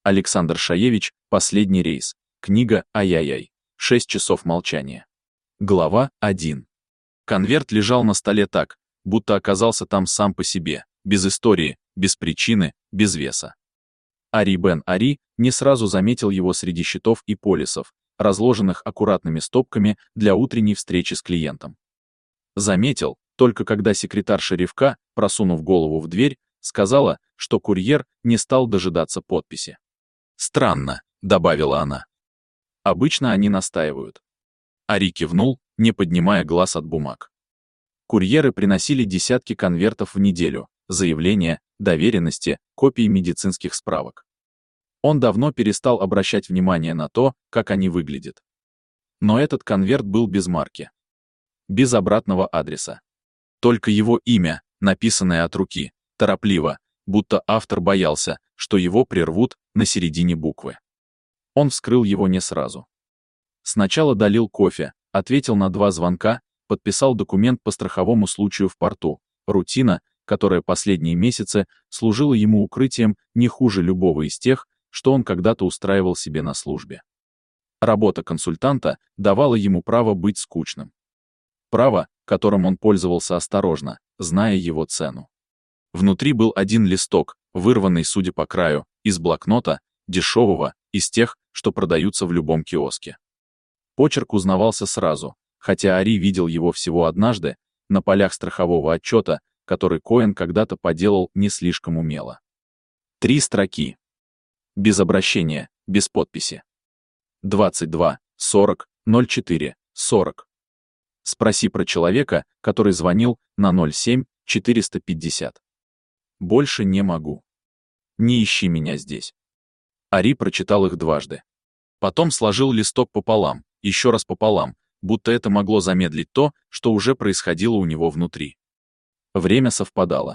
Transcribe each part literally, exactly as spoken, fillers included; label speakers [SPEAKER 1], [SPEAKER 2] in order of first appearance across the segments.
[SPEAKER 1] Александр Шаевич, «Последний рейс». Книга «Ай-яй-яй». Шесть часов молчания. Глава один. Конверт лежал на столе так, будто оказался там сам по себе, без истории, без причины, без веса. Ари бен Ари не сразу заметил его среди счетов и полисов, разложенных аккуратными стопками для утренней встречи с клиентом. Заметил, только когда секретарша Ревка, просунув голову в дверь, сказала, что курьер не стал дожидаться подписи. «Странно», — добавила она. «Обычно они настаивают». Ари кивнул, не поднимая глаз от бумаг. Курьеры приносили десятки конвертов в неделю, заявления, доверенности, копии медицинских справок. Он давно перестал обращать внимание на то, как они выглядят. Но этот конверт был без марки. Без обратного адреса. Только его имя, написанное от руки, торопливо, будто автор боялся, что его прервут на середине буквы. Он вскрыл его не сразу. Сначала долил кофе, ответил на два звонка, подписал документ по страховому случаю в порту, рутина, которая последние месяцы служила ему укрытием не хуже любого из тех, что он когда-то устраивал себе на службе. Работа консультанта давала ему право быть скучным. Право, которым он пользовался осторожно, зная его цену. Внутри был один листок, вырванный, судя по краю, из блокнота, дешевого, из тех, что продаются в любом киоске. Почерк узнавался сразу, хотя Ари видел его всего однажды, на полях страхового отчета, который Коэн когда-то поделал не слишком умело. Три строки. Без обращения, без подписи. двадцать два, сорок, ноль четыре, сорок. Спроси про человека, который звонил на ноль семь, четыреста пятьдесят. Больше не могу. Не ищи меня здесь. Ари прочитал их дважды. Потом сложил листок пополам, еще раз пополам, будто это могло замедлить то, что уже происходило у него внутри. Время совпадало.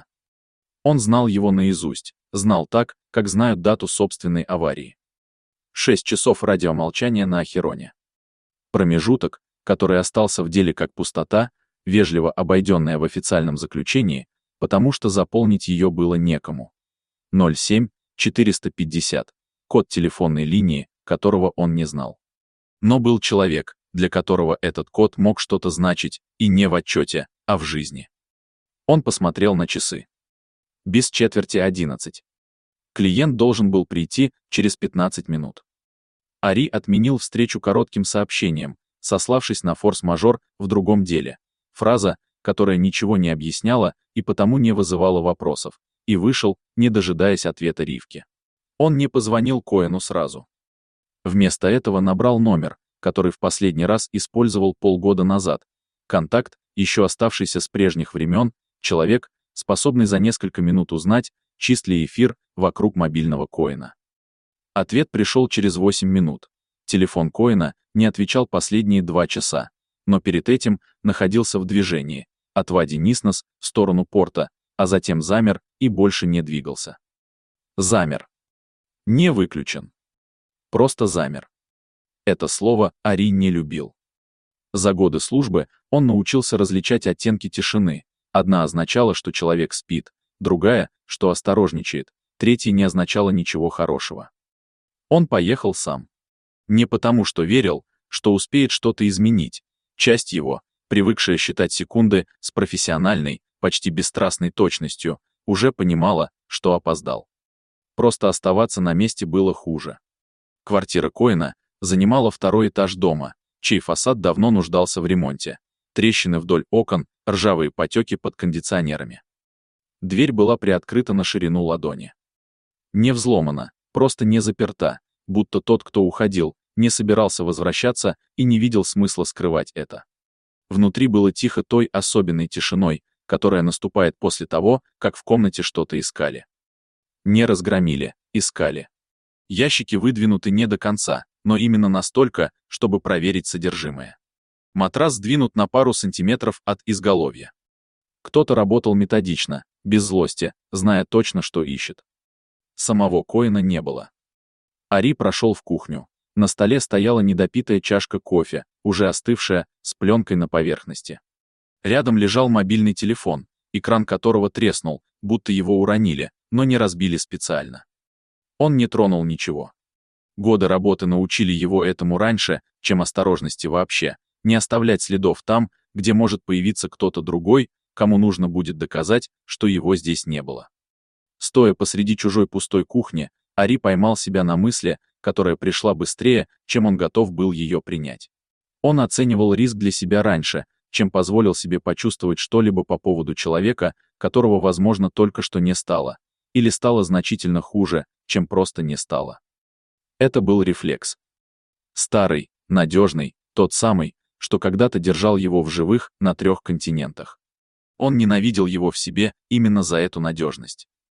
[SPEAKER 1] Он знал его наизусть, знал так, как знают дату собственной аварии. Шесть часов радиомолчания на Ахероне. Промежуток, который остался в деле как пустота, вежливо обойденная в официальном заключении, потому что заполнить ее было некому. ноль семь, четыреста пятьдесят, код телефонной линии, которого он не знал. Но был человек, для которого этот код мог что-то значить, и не в отчете, а в жизни. Он посмотрел на часы. Без четверти одиннадцать. Клиент должен был прийти через пятнадцать минут. Ари отменил встречу коротким сообщением, сославшись на форс-мажор в другом деле. Фраза, которая ничего не объясняла и потому не вызывала вопросов, и вышел, не дожидаясь ответа Ривки. Он не позвонил Коэну сразу. Вместо этого набрал номер, который в последний раз использовал полгода назад. Контакт, еще оставшийся с прежних времен, человек, способный за несколько минут узнать, чист ли эфир вокруг мобильного Коэна. Ответ пришел через восемь минут. Телефон Коэна не отвечал последние два часа, но перед этим находился в движении, от Вади-Ниснос в сторону порта, а затем замер и больше не двигался. Замер. Не выключен. Просто замер. Это слово Ари не любил. За годы службы он научился различать оттенки тишины. Одна означала, что человек спит, другая, что осторожничает, третья не означала ничего хорошего. Он поехал сам. Не потому, что верил, что успеет что-то изменить. Часть его, привыкшая считать секунды с профессиональной, почти бесстрастной точностью, уже понимала, что опоздал. Просто оставаться на месте было хуже. Квартира Коэна занимала второй этаж дома, чей фасад давно нуждался в ремонте. Трещины вдоль окон, ржавые потеки под кондиционерами. Дверь была приоткрыта на ширину ладони. Не взломана, просто не заперта, будто тот, кто уходил, не собирался возвращаться и не видел смысла скрывать это. Внутри было тихо той особенной тишиной, которая наступает после того, как в комнате что-то искали. Не разгромили, искали. Ящики выдвинуты не до конца, но именно настолько, чтобы проверить содержимое. Матрас сдвинут на пару сантиметров от изголовья. Кто-то работал методично, без злости, зная точно, что ищет. Самого Коэна не было. Ари прошел в кухню. На столе стояла недопитая чашка кофе, уже остывшая, с пленкой на поверхности. Рядом лежал мобильный телефон, экран которого треснул, будто его уронили, но не разбили специально. Он не тронул ничего. Годы работы научили его этому раньше, чем осторожности вообще, не оставлять следов там, где может появиться кто-то другой, кому нужно будет доказать, что его здесь не было. Стоя посреди чужой пустой кухни, Ари поймал себя на мысли, которая пришла быстрее, чем он готов был ее принять. Он оценивал риск для себя раньше, чем позволил себе почувствовать что-либо по поводу человека, которого, возможно, только что не стало, или стало значительно хуже, чем просто не стало. Это был рефлекс. Старый, надежный, тот самый, что когда-то держал его в живых на трех континентах. Он ненавидел его в себе именно за эту надежность.